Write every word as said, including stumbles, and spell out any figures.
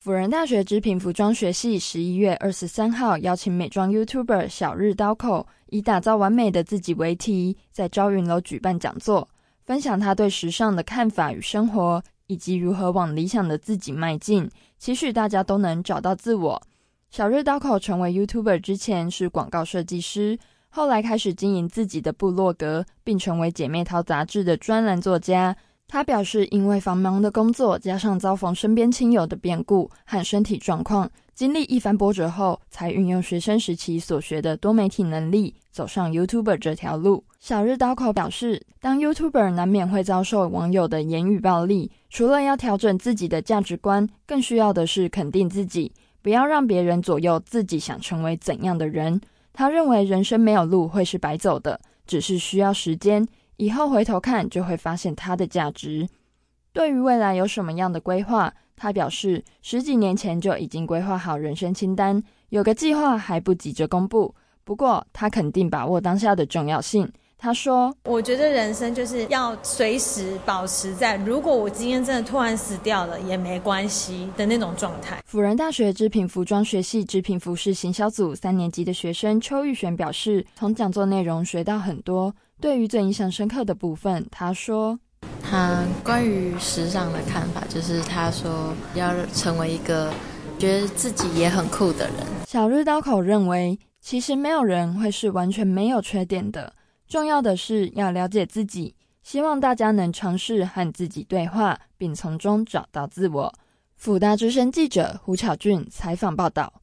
辅仁大学织品服装学系十一月二十三号邀请美妆 YouTuber 小日刀口以打造完美的自己为题，在朝云楼举办讲座，分享他对时尚的看法与生活，以及如何往理想的自己迈进，期许大家都能找到自我。小日刀口成为 YouTuber 之前是广告设计师，后来开始经营自己的部落格，并成为姐妹淘杂志的专栏作家。他表示，因为繁忙的工作，加上遭逢身边亲友的变故和身体状况，经历一番波折后，才运用学生时期所学的多媒体能力，走上 YouTuber 这条路。小日刀口表示，当 YouTuber 难免会遭受网友的言语暴力，除了要调整自己的价值观，更需要的是肯定自己，不要让别人左右自己想成为怎样的人。他认为人生没有路会是白走的，只是需要时间，以后回头看就会发现它的价值。对于未来有什么样的规划，他表示十几年前就已经规划好人生清单，有个计划还不急着公布，不过他肯定把握当下的重要性。他说， 我觉得人生就是要随时保持在如果我今天真的突然死掉了也没关系的那种状态。 辅仁大学织品服装学系织品服饰行销组三年级的学生邱玉璇表示，从讲座内容学到很多，对于最印象深刻的部分，他说他关于时尚的看法，就是他说要成为一个觉得自己也很酷的人。 小日刀口认为，其实没有人会是完全没有缺点的，重要的是要了解自己，希望大家能尝试和自己对话，并从中找到自我。辅大之声记者胡巧俊采访报道。